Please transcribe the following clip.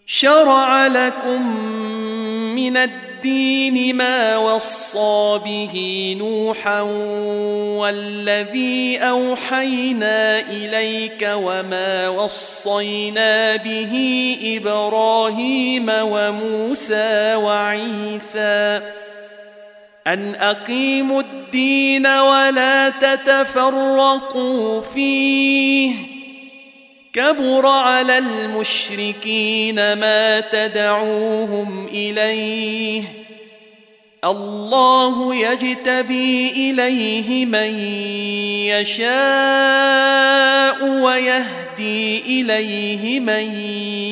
شرع لكم من الدين ما وصى به نوحا والذي أوحينا إليك وما وصينا به إبراهيم وموسى وعيسى أن أقيموا الدين ولا تتفرقوا فيه كبر على المشركين ما تدعوهم إليه الله يجتبي إليه من يشاء ويهدي إليه من